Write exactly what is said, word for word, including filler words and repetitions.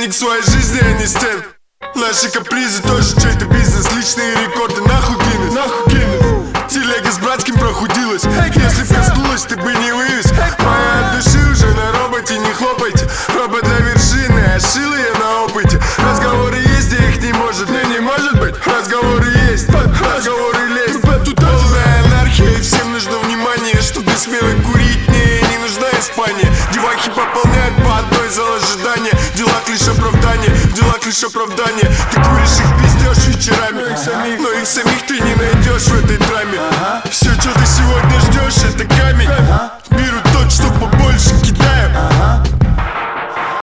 Виновник своей жизни, а не стен. Наши капризы тоже чей-то бизнес. Личные рекорды нахуй кинуть, нахуй кинуть. Телега с братским прохудилась. Если б коснулась, ты бы не вывез. Моя от души уже на роботе, не хлопайте. Робот для вершины, а шил я на опыте. Разговоры есть, где их не может, не, не может быть. Разговоры есть, разговоры лезть. Тут полная анархия, и всем нужно внимание. Чтобы смело курить, не, не нужна Испания. Девахи пополняют по одной зал ожидания. В делах лишь оправдание, в делах лишь оправдание. Ты куришь их, пиздешь вечерами, но их самих ты не найдешь в этой драме. Все, что ты сегодня ждешь, это камень. Берут тот, что побольше кидаем.